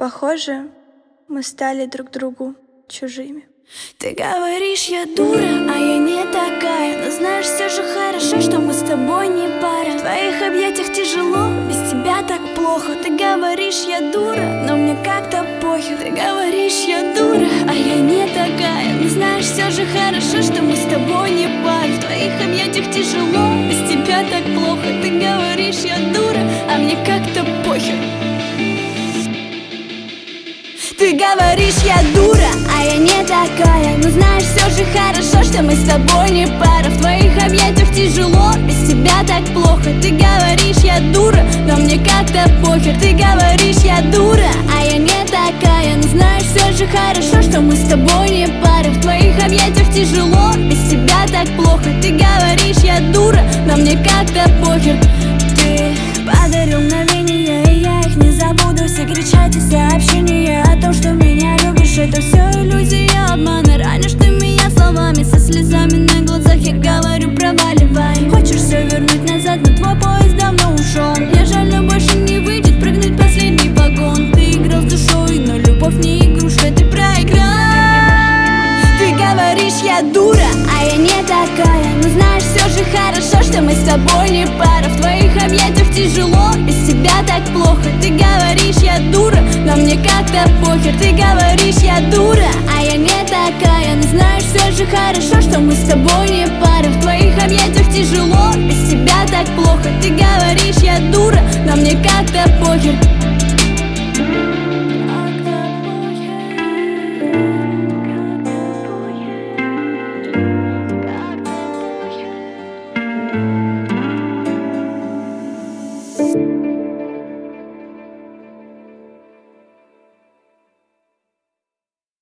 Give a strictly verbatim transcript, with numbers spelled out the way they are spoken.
Похоже, мы стали друг другу чужими. Ты говоришь, я дура, а я не такая. Но знаешь, все же хорошо, что мы с тобой не пара. В твоих объятиях тяжело, без тебя так плохо. Ты говоришь, я дура, но мне как-то похер. Ты говоришь, я дура, а я не такая. Но знаешь, все же хорошо, что мы с тобой не пара. В твоих объятиях тяжело, без тебя так плохо. Ты говоришь, я дура, а мне как-то похер. Ты говоришь, я дура, а я не такая. Но знаешь, все же хорошо, что мы с тобой не пара. В твоих объятиях тяжело, без тебя так плохо. Ты говоришь, я дура, но мне как-то похер. Ты говоришь, я дура, а я не такая. Но знаешь, все же хорошо, что мы с тобой не пара. В твоих объятиях тяжело, без тебя так плохо. Ты говоришь, я дура, но мне как-то похер. Ты подарил мгновения, и я их не забуду. Все кричат и сообщения о том, что меня любишь. Это все иллюзия обмана. Ранишь ты меня словами, со слезами на глазах я говорю, проваливай. Хочешь все вернуть назад, но твой поезд давно ушел. Мне жаль, но больше не выйдет прыгнуть в последний вагон. Ты играл с душой, но любовь не игрушка, ты проиграл. Ты говоришь, я дура, а я не такая. Но знаешь, все же хорошо, что мы с тобой не пара. В твоих объятиях тяжело, без тебя так плохо. Ты говоришь, я дура, но мне как-то похер. Ты говоришь, я дура, а я не такая. Но знаешь, все же хорошо, что мы с тобой не пара. В твоих объятиях тяжело, без тебя так плохо. Ты говоришь, я дура, но мне как-то похер.